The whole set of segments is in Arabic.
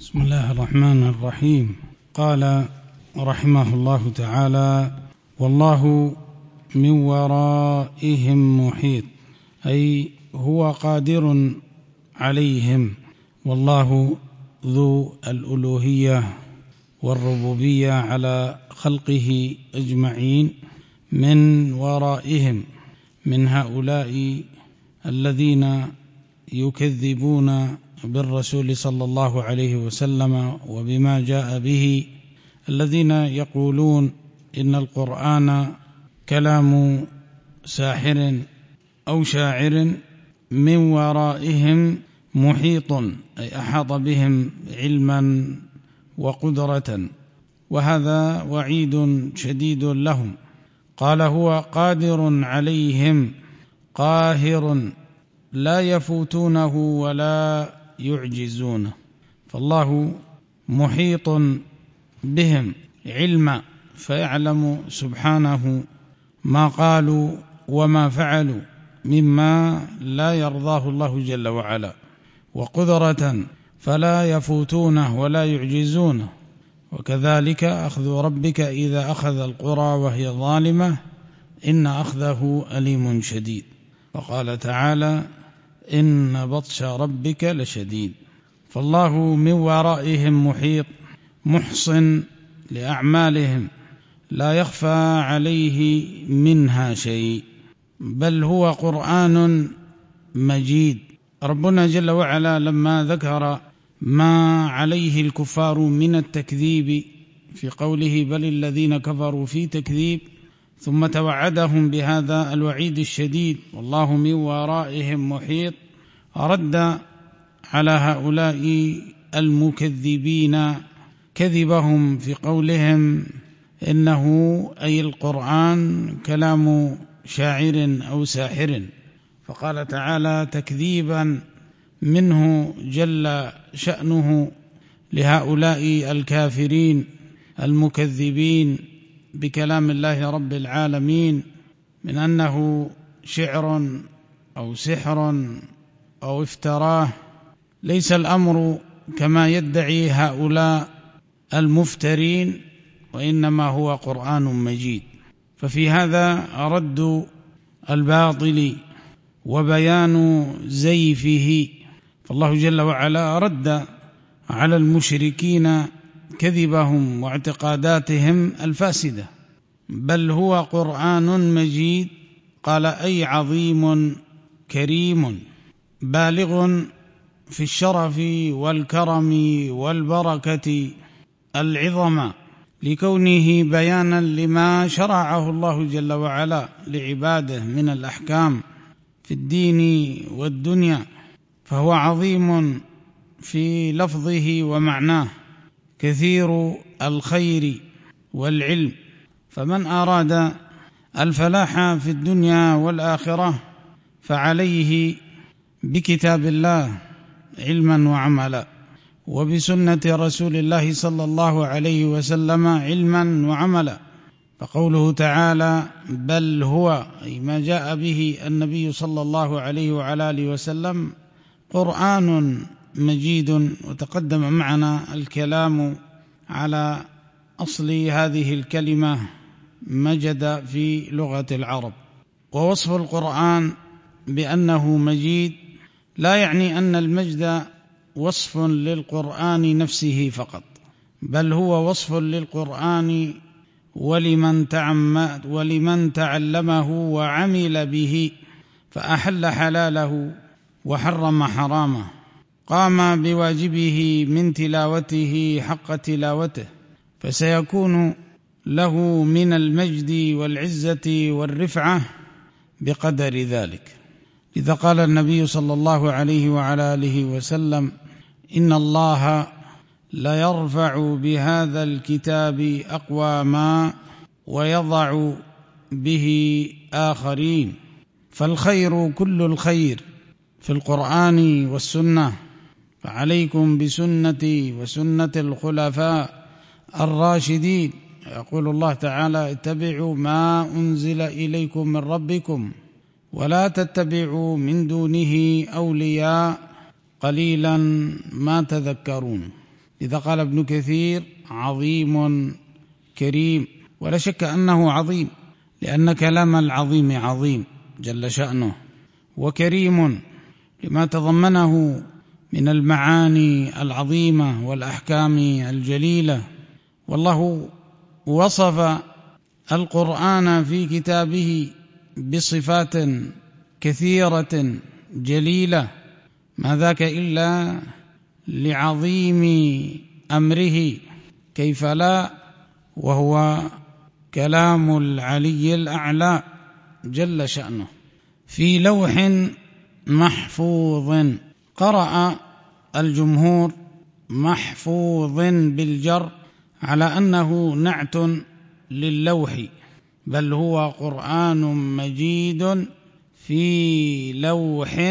بسم الله الرحمن الرحيم. قال رحمه الله تعالى: والله من ورائهم محيط، أي هو قادر عليهم، والله ذو الألوهية والربوبية على خلقه أجمعين من ورائهم، من هؤلاء الذين يكذبون بالرسول صلى الله عليه وسلم وبما جاء به، الذين يقولون إن القرآن كلام ساحر أو شاعر. من ورائهم محيط، أي أحاط بهم علما وقدرة، وهذا وعيد شديد لهم. قال: هو قادر عليهم، قاهر، لا يفوتونه ولا يعجزونه. فالله محيط بهم علما، فيعلم سبحانه ما قالوا وما فعلوا مما لا يرضاه الله جل وعلا، وقدرة فلا يفوتونه ولا يعجزونه. وكذلك أخذ ربك إذا أخذ القرى وهي ظالمة إن أخذه أليم شديد. وقال تعالى: إن بطش ربك لشديد. فالله من ورائهم محيط، محصن لأعمالهم، لا يخفى عليه منها شيء، بل هو قرآن مجيد. ربنا جل وعلا لما ذكر ما عليه الكفار من التكذيب في قوله: بل الذين كفروا في تكذيب، ثم توعدهم بهذا الوعيد الشديد: والله من ورائهم محيط، رد على هؤلاء المكذبين كذبهم في قولهم إنه أي القرآن كلام شاعر أو ساحر. فقال تعالى تكذيبا منه جل شأنه لهؤلاء الكافرين المكذبين بكلام الله رب العالمين، من أنه شعر أو سحر أو افتراه. ليس الأمر كما يدعي هؤلاء المفترين، وإنما هو قرآن مجيد. ففي هذا رد الباطل وبيان زيفه. فالله جل وعلا رد على المشركين كذبهم واعتقاداتهم الفاسدة: بل هو قرآن مجيد. قال: أي عظيم كريم، بالغ في الشرف والكرم والبركة العظمى، لكونه بيانا لما شرعه الله جل وعلا لعباده من الأحكام في الدين والدنيا. فهو عظيم في لفظه ومعناه، كثير الخير والعلم. فمن أراد الفلاح في الدنيا والآخرة فعليه بكتاب الله علما وعملا، وبسنة رسول الله صلى الله عليه وسلم علما وعملا. فقوله تعالى بل هو، أي ما جاء به النبي صلى الله عليه وعلى آله وسلم، قرآن مجيد. وتقدم معنا الكلام على أصل هذه الكلمة مجد في لغة العرب. ووصف القرآن بأنه مجيد لا يعني أن المجد وصف للقرآن نفسه فقط، بل هو وصف للقرآن ولمن تعلمه وعمل به، فأحل حلاله وحرم حرامه، قام بواجبه من تلاوته حق تلاوته، فسيكون له من المجد والعزة والرفعة بقدر ذلك. إذا قال النبي صلى الله عليه وعلى آله وسلم: إن الله لا يرفع بهذا الكتاب أقواما ويضع به آخرين. فالخير كل الخير في القرآن والسنة، فعليكم بسنتي وسنة الخلفاء الراشدين. يقول الله تعالى: اتبعوا ما أنزل إليكم من ربكم ولا تتبعوا من دونه أولياء قليلا ما تذكرون. إذا قال ابن كثير عظيم كريم، ولا شك أنه عظيم، لأن كلام العظيم عظيم جل شأنه، وكريم لما تضمنه من المعاني العظيمة والأحكام الجليلة. والله وصف القرآن في كتابه بصفات كثيرة جليلة، ما ذاك إلا لعظيم أمره، كيف لا، وهو كلام العلي الأعلى جل شأنه في لوح محفوظ. قرأ الجمهور محفوظ بالجر على أنه نعت للوح، بل هو قرآن مجيد في لوح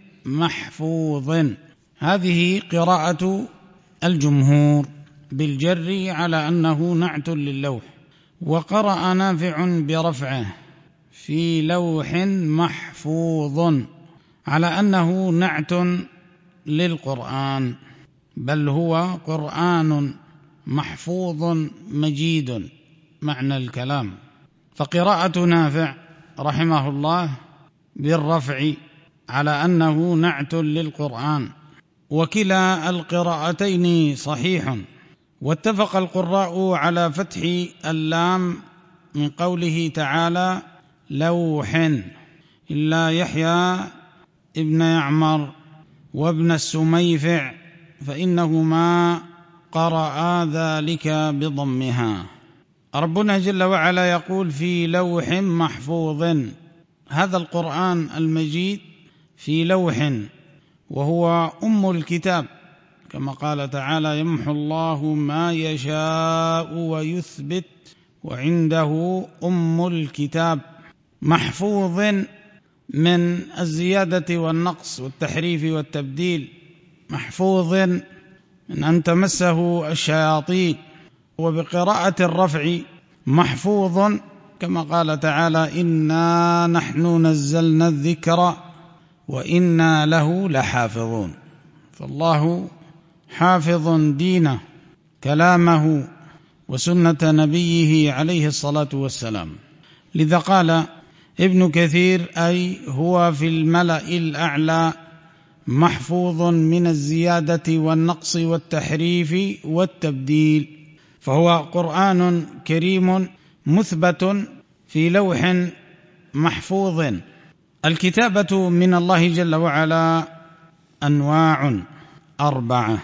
محفوظ. هذه قراءة الجمهور بالجر على أنه نعت للوح. وقرأ نافع برفعه في لوح محفوظ على أنه نعت للقرآن، بل هو قرآن محفوظ مجيد معنى الكلام. فقراءة نافع رحمه الله بالرفع على أنه نعت للقرآن، وكلا القراءتين صحيح. واتفق القراء على فتح اللام من قوله تعالى لوح، إلا يحيى ابن يعمر وابن السميفع فإنهما قرأ ذلك بضمها. ربنا جل وعلا يقول في لوح محفوظ، هذا القرآن المجيد في لوح، وهو أم الكتاب، كما قال تعالى يمحو الله ما يشاء ويثبت وعنده أم الكتاب. محفوظ من الزيادة والنقص والتحريف والتبديل، محفوظ من أن تمسه الشياطين. وبقراءة الرفع محفوظ كما قال تعالى إنا نحن نزلنا الذكر وإنا له لحافظون. فالله حافظ دينه كلامه وسنة نبيه عليه الصلاة والسلام. لذا قال ابن كثير أي هو في الملأ الأعلى محفوظ من الزيادة والنقص والتحريف والتبديل، فهو قرآن كريم مثبت في لوح محفوظ. الكتابة من الله جل وعلا أنواع 4.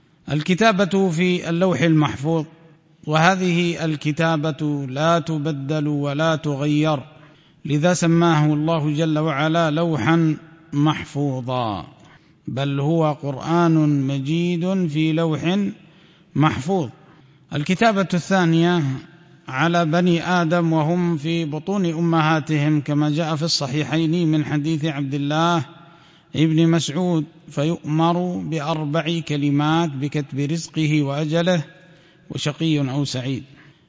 الكتابة في اللوح المحفوظ، وهذه الكتابة لا تبدل ولا تغير، لذا سماه الله جل وعلا لوحا محفوظا، بل هو قرآن مجيد في لوح محفوظ. الكتابة الثانية على بني آدم وهم في بطون أمهاتهم، كما جاء في الصحيحين من حديث عبد الله ابن مسعود، فيؤمر ب4 كلمات بكتب رزقه وأجله وشقي أو سعيد.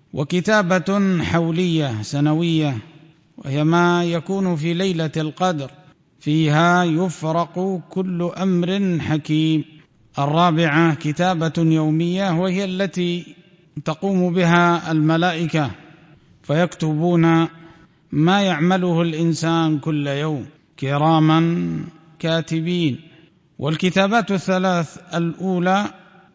وكتابة حولية سنوية، وهي ما يكون في ليلة القدر، فيها يفرق كل أمر حكيم. 4 كتابة يومية، وهي التي تقوم بها الملائكة، فيكتبون ما يعمله الإنسان كل يوم كراما كاتبين. والكتابات 3 الأولى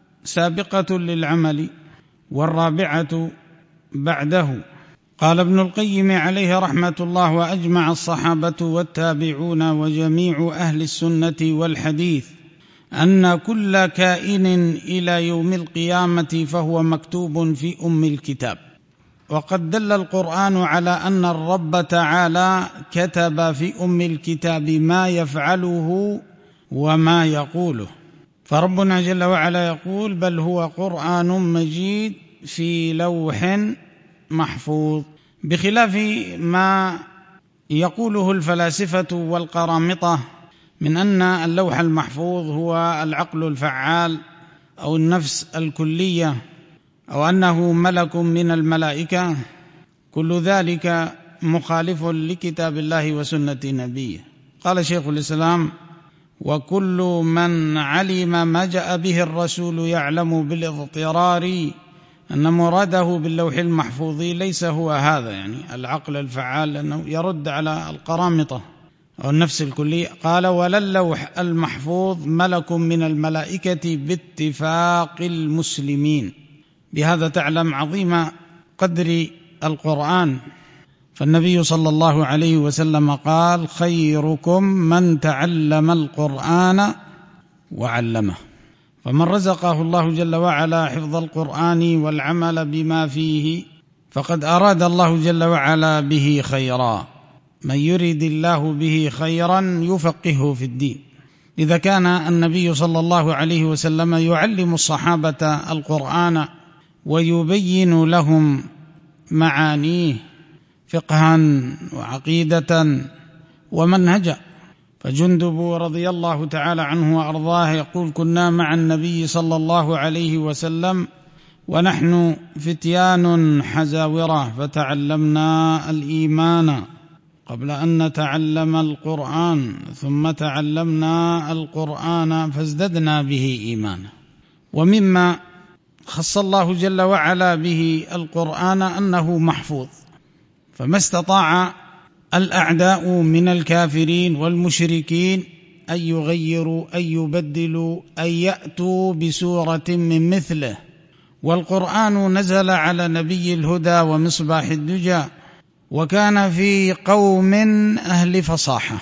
سابقة للعمل، والرابعة بعده. قال ابن القيم عليه رحمة الله وأجمع الصحابة والتابعون وجميع أهل السنة والحديث أن كل كائن إلى يوم القيامة فهو مكتوب في أم الكتاب. وقد دل القرآن على أن الرب تعالى كتب في أم الكتاب ما يفعله وما يقوله. فربنا جل وعلا يقول بل هو قرآن مجيد في لوح محفوظ، بخلاف ما يقوله الفلاسفة والقرامطة من أن اللوح المحفوظ هو العقل الفعال أو النفس الكلية، أو أنه ملك من الملائكة. كل ذلك مخالف لكتاب الله وسنة نبيه. قال شيخ الإسلام وكل من علم ما جاء به الرسول يعلم بالاضطرار أن مراده باللوح المحفوظ ليس هو هذا، يعني العقل الفعال، لأنه يرد على القرامطة أو النفس الكلية. قال: ولا اللوح المحفوظ ملك من الملائكة باتفاق المسلمين. بهذا تعلم عظيم قدر القرآن. فالنبي صلى الله عليه وسلم قال: خيركم من تعلم القرآن وعلمه. فمن رزقه الله جل وعلا حفظ القرآن والعمل بما فيه فقد أراد الله جل وعلا به خيرا. من يريد الله به خيرا يفقهه في الدين. إذا كان النبي صلى الله عليه وسلم يعلم الصحابة القرآن ويبين لهم معانيه فقها وعقيدة ومنهجا. فجندب رضي الله تعالى عنه وأرضاه يقول: كنا مع النبي صلى الله عليه وسلم ونحن فتيان حزاورة فتعلمنا الإيمان قبل أن نتعلم القرآن، ثم تعلمنا القرآن فازددنا به إيمانا. ومما خص الله جل وعلا به القرآن أنه محفوظ، فما استطاع الأعداء من الكافرين والمشركين أن يغيروا، أن يبدلوا، أن يأتوا بسورة من مثله. والقرآن نزل على نبي الهدى ومصباح الدجى، وكان في قوم أهل فصاحة،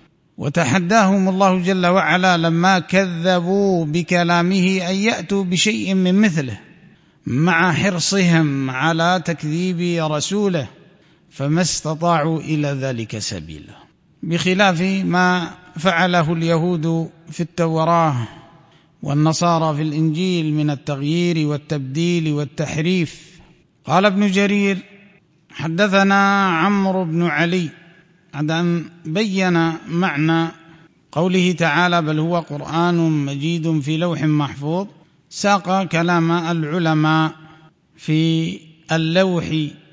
وتحداهم الله جل وعلا لما كذبوا بكلامه أن يأتوا بشيء من مثله، مع حرصهم على تكذيب رسوله، فما استطاعوا إلى ذلك سبيلا، بخلاف ما فعله اليهود في التوراة والنصارى في الإنجيل من التغيير والتبديل والتحريف. قال ابن جرير: حدثنا عمرو بن علي، بعد أن بين معنى قوله تعالى: بل هو قرآن مجيد في لوح محفوظ، ساق كلام العلماء في اللوح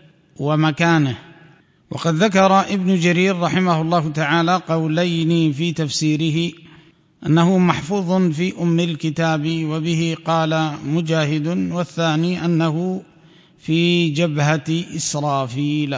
ومكانه. وقد ذكر ابن جرير رحمه الله تعالى قولين في تفسيره: أنه محفوظ في أم الكتاب، وبه قال مجاهد، والثاني أنه في جبهة إسرافيل.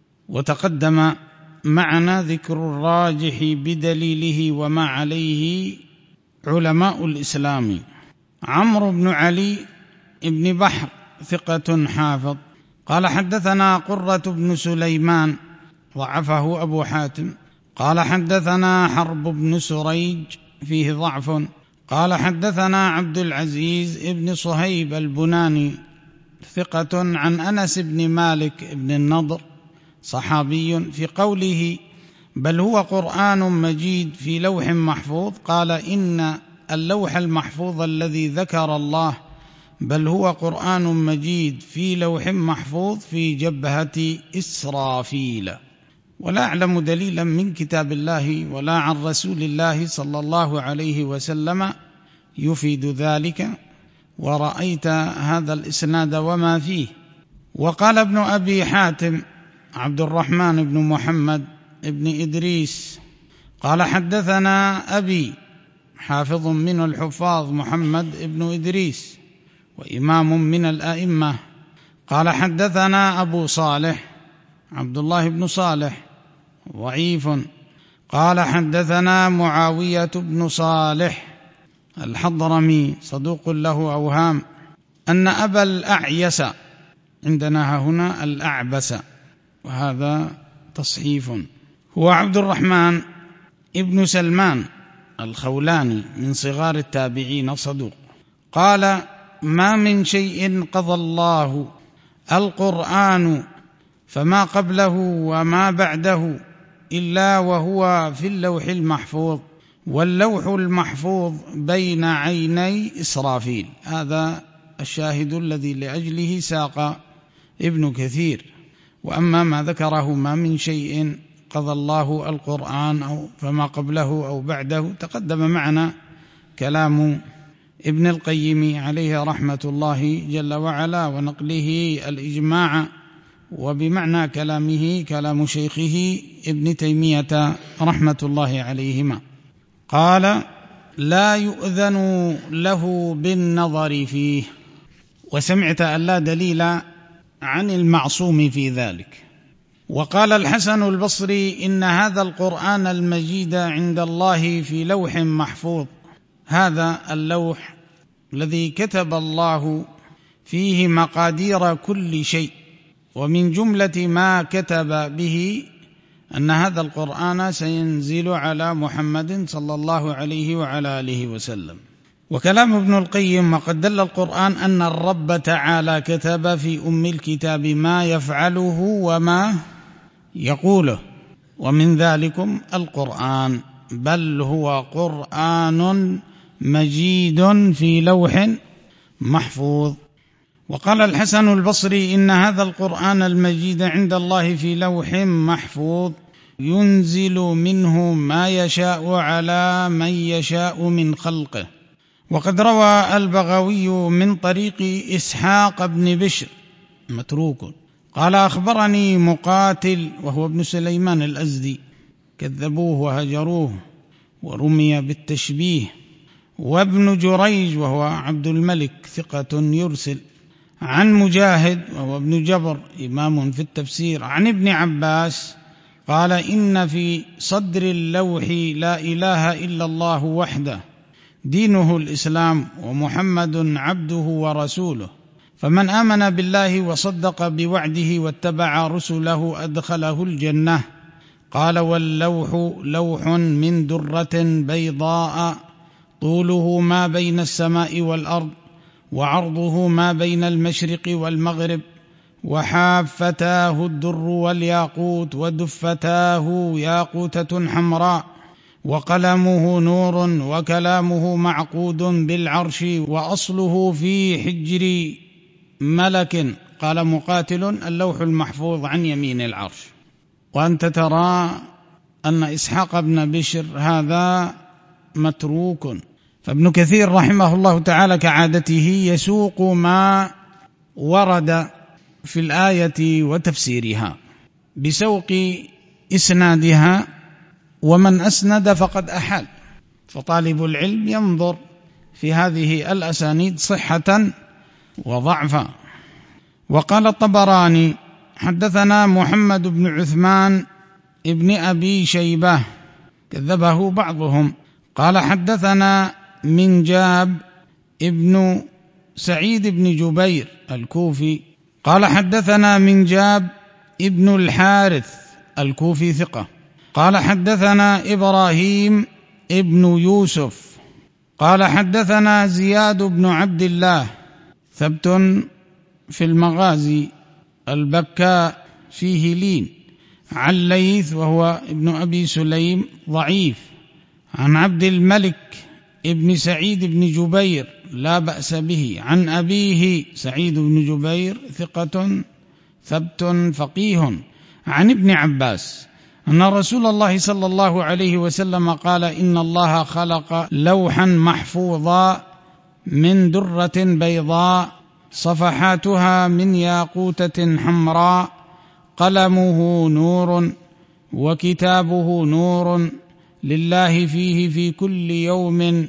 وتقدم معنا ذكر الراجح بدليله وما عليه علماء الإسلام. عمرو بن علي ابن بحر ثقة حافظ قال: حدثنا قرة بن سليمان، ضعفه أبو حاتم. قال: حدثنا حرب بن سريج، فيه ضعف. قال: حدثنا عبد العزيز ابن صهيب البناني، ثقة، عن أنس بن مالك بن النضر، صحابي، في قوله: بل هو قرآن مجيد في لوح محفوظ، قال: إن اللوح المحفوظ الذي ذكر الله بل هو قرآن مجيد في لوح محفوظ في جبهة إسرافيل. ولا أعلم دليلا من كتاب الله ولا عن رسول الله صلى الله عليه وسلم يفيد ذلك، ورأيت هذا الإسناد وما فيه. وقال ابن أبي حاتم عبد الرحمن بن محمد بن إدريس قال: حدثنا أبي، حافظ من الحفاظ، محمد بن إدريس، وإمام من الأئمة. قال: حدثنا أبو صالح عبد الله بن صالح، ضعيف. قال: حدثنا معاوية بن صالح الحضرمي، صدوق له أوهام، أن أبا الأعيس، عندنا هنا الأعبس، وهذا تصحيف، هو عبد الرحمن ابن سلمان الخولاني من صغار التابعين، صدوق. قال: ما من شيء قضى الله القرآن فما قبله وما بعده إلا وهو في اللوح المحفوظ، واللوح المحفوظ بين عيني إسرافيل. هذا الشاهد الذي لأجله ساق ابن كثير. وأما ما ذكره: ما من شيء قضى الله القرآن أو فما قبله أو بعده، تقدم معنا كلام ابن القيم عليه رحمة الله جل وعلا، ونقله الإجماع، وبمعنى كلامه كلام شيخه ابن تيمية رحمة الله عليهما. قال: لا يؤذن له بالنظر فيه. وسمعت أن لا دليل عن المعصوم في ذلك. وقال الحسن البصري إن هذا القرآن المجيد عند الله في لوح محفوظ. هذا اللوح الذي كتب الله فيه مقادير كل شيء، ومن جملة ما كتب به أن هذا القرآن سينزل على محمد صلى الله عليه وعلى آله وسلم. وكلام ابن القيم: وقد دل القرآن أن الرب تعالى كتب في أم الكتاب ما يفعله وما يقوله، ومن ذلكم القرآن، بل هو قرآن مجيد في لوح محفوظ. وقال الحسن البصري إن هذا القرآن المجيد عند الله في لوح محفوظ ينزل منه ما يشاء على من يشاء من خلقه. وقد روى البغوي من طريق إسحاق بن بشر متروك قال: أخبرني مقاتل وهو ابن سليمان الأزدي، كذبوه وهجروه ورمي بالتشبيه، وابن جريج وهو عبد الملك ثقة يرسل، عن مجاهد وهو ابن جبر إمام في التفسير، عن ابن عباس قال: إن في صدر اللوح لا إله إلا الله وحده، دينه الإسلام، ومحمد عبده ورسوله، فمن آمن بالله وصدق بوعده واتبع رسله أدخله الجنة. قال: واللوح لوح من درة بيضاء، طوله ما بين السماء والأرض، وعرضه ما بين المشرق والمغرب، وحافتاه الدر والياقوت، ودفتاه ياقوتة حمراء، وقلمه نور، وكلامه معقود بالعرش، وأصله في حجر ملك. قال مقاتل: اللوح المحفوظ عن يمين العرش. وأنت ترى أن إسحاق بن بشر هذا متروك، فابن كثير رحمه الله تعالى كعادته يسوق ما ورد في الآية وتفسيرها بسوق إسنادها، ومن أسند فقد أحال، فطالب العلم ينظر في هذه الأسانيد صحة وضعفا. وقال الطبراني: حدثنا محمد بن عثمان ابن أبي شيبة، كذبه بعضهم، قال: حدثنا منجاب ابن سعيد بن جبير الكوفي قال: حدثنا منجاب ابن الحارث الكوفي ثقة قال: حدثنا إبراهيم ابن يوسف قال: حدثنا زياد بن عبد الله ثبت في المغازي البكاء فيه لين، عن ليث وهو ابن أبي سليم ضعيف، عن عبد الملك ابن سعيد بن جبير لا بأس به، عن أبيه سعيد بن جبير ثقة ثبت فقيه، عن ابن عباس أن رسول الله صلى الله عليه وسلم قال: إن الله خلق لوحا محفوظا من درة بيضاء، صفحاتها من ياقوتة حمراء، قلمه نور وكتابه نور، لله فيه في كل يوم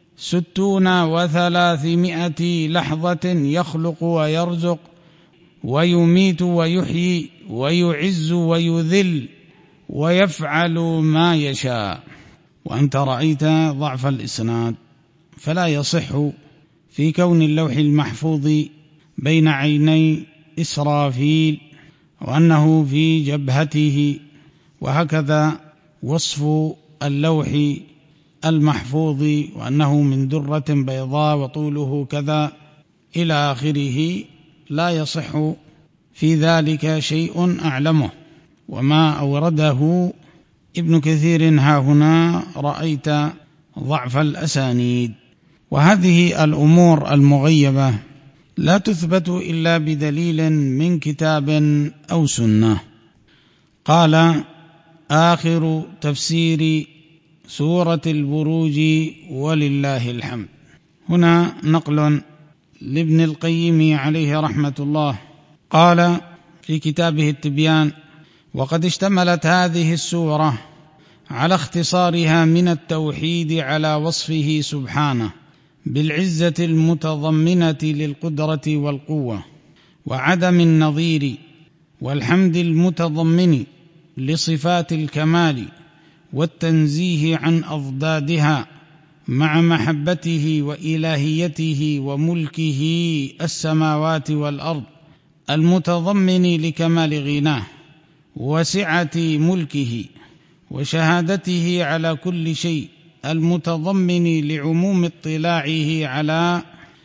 360 لحظة، يخلق ويرزق ويميت ويحيي ويعز ويذل ويفعل ما يشاء. وأنت رأيت ضعف الإسناد، فلا يصح في كون اللوح المحفوظ بين عيني إسرافيل وأنه في جبهته، وهكذا وصف اللوح المحفوظ وأنه من درة بيضاء وطوله كذا إلى آخره، لا يصح في ذلك شيء أعلمه. وما أورده ابن كثير هاهنا رأيت ضعف الأسانيد. وهذه الأمور المغيبة لا تثبت إلا بدليل من كتاب أو سنة. قال: آخر تفسير سورة البروج ولله الحمد. هنا نقل لابن القيم عليه رحمة الله، قال في كتابه التبيان: وقد اشتملت هذه السورة على اختصارها من التوحيد على وصفه سبحانه بالعزة المتضمنة للقدرة والقوة وعدم النظير، والحمد المتضمن لصفات الكمال والتنزيه عن أضدادها، مع محبته وإلهيته وملكه السماوات والأرض المتضمن لكمال غناه وسعة ملكه، وشهادته على كل شيء المتضمن لعموم اطلاعه على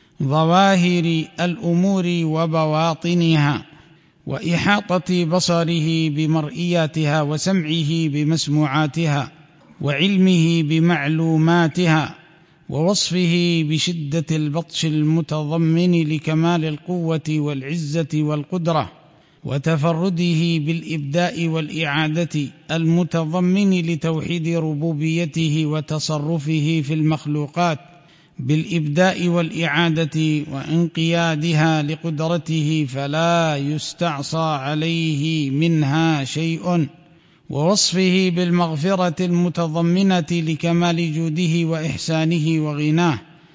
ظواهر الأمور وبواطنها، وإحاطة بصره بمرئياتها، وسمعه بمسموعاتها، وعلمه بمعلوماتها، ووصفه بشدة البطش المتضمن لكمال القوة والعزة والقدرة، وتفرده بالإبداء والإعادة المتضمن لتوحيد ربوبيته وتصرفه في المخلوقات بالإبداء والإعادة وانقيادها لقدرته فلا يستعصى عليه منها شيء، ووصفه بالمغفرة المتضمنة لكمال جوده وإحسانه وغناه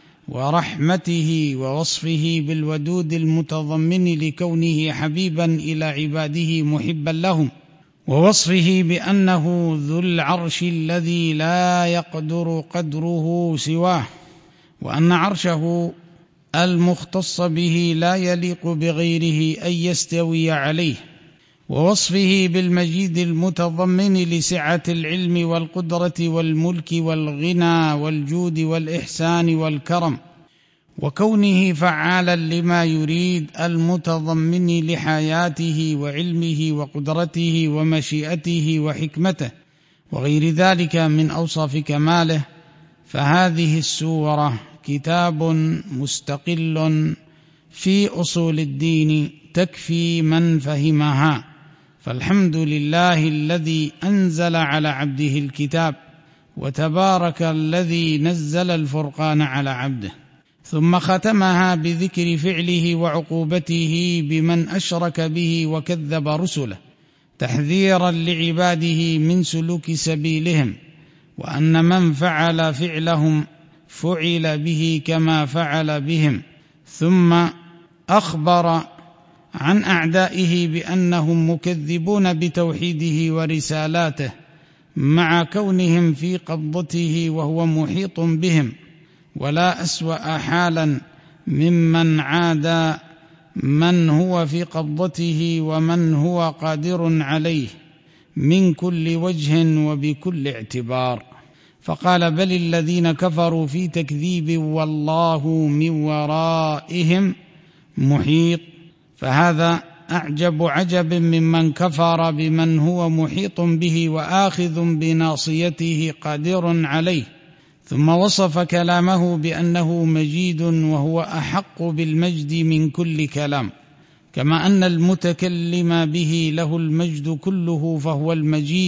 ورحمته، ووصفه بالودود المتضمن لكونه حبيبا إلى عباده محبا لهم، ووصفه بأنه ذو العرش الذي لا يقدر قدره سواه، وأن عرشه المختص به لا يليق بغيره أن يستوي عليه، ووصفه بالمجيد المتضمن لسعة العلم والقدرة والملك والغنى والجود والإحسان والكرم، وكونه فعالا لما يريد المتضمن لحياته وعلمه وقدرته ومشيئته وحكمته وغير ذلك من أوصاف كماله. فهذه السورة كتاب مستقل في أصول الدين تكفي من فهمها، فالحمد لله الذي أنزل على عبده الكتاب، وتبارك الذي نزل الفرقان على عبده. ثم ختمها بذكر فعله وعقوبته بمن أشرك به وكذب رسله، تحذيرا لعباده من سلوك سبيلهم، وأن من فعل فعلهم فعل به كما فعل بهم. ثم أخبر عن أعدائه بأنهم مكذبون بتوحيده ورسالاته مع كونهم في قبضته وهو محيط بهم، ولا أسوأ حالا ممن عادى من هو في قبضته ومن هو قادر عليه من كل وجه وبكل اعتبار. فقال: بل الذين كفروا في تكذيب والله من ورائهم محيط. فهذا أعجب عجب ممن كفر بمن هو محيط به وآخذ بناصيته قادر عليه. ثم وصف كلامه بأنه مجيد وهو أحق بالمجد من كل كلام، كما أن المتكلم به له المجد كله فهو المجيد،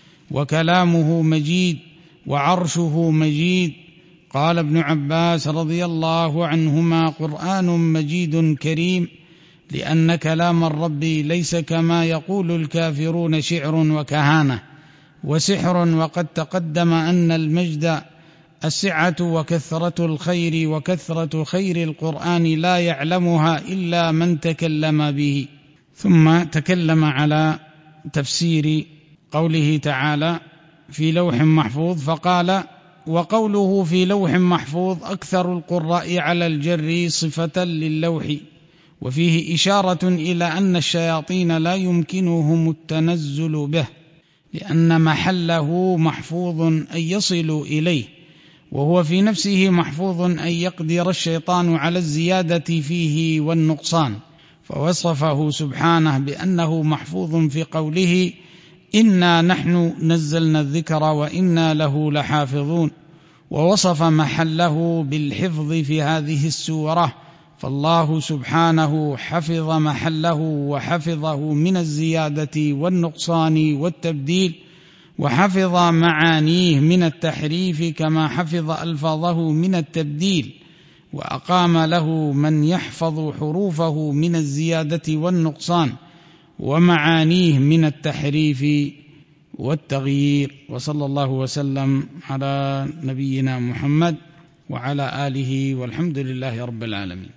وكلامه مجيد، وعرشه مجيد. قال ابن عباس رضي الله عنهما: قرآن مجيد كريم، لأن كلام الرب ليس كما يقول الكافرون شعر وكهانة وسحر. وقد تقدم أن المجد السعة وكثرة الخير، وكثرة خير القرآن لا يعلمها إلا من تكلم به. ثم تكلم على تفسير قوله تعالى في لوح محفوظ، فقال: وقوله في لوح محفوظ أكثر القراء على الجر صفة للوح، وفيه إشارة إلى أن الشياطين لا يمكنهم التنزل به، لأن محله محفوظ أن يصلوا إليه، وهو في نفسه محفوظ أن يقدر الشيطان على الزيادة فيه والنقصان. فوصفه سبحانه بأنه محفوظ في قوله: إنا نحن نزلنا الذكر وإنا له لحافظون، ووصف محله بالحفظ في هذه السورة. فالله سبحانه حفظ محله وحفظه من الزيادة والنقصان والتبديل، وحفظ معانيه من التحريف كما حفظ ألفاظه من التبديل، وأقام له من يحفظ حروفه من الزيادة والنقصان ومعانيه من التحريف والتغيير. وصلى الله وسلم على نبينا محمد وعلى آله، والحمد لله رب العالمين.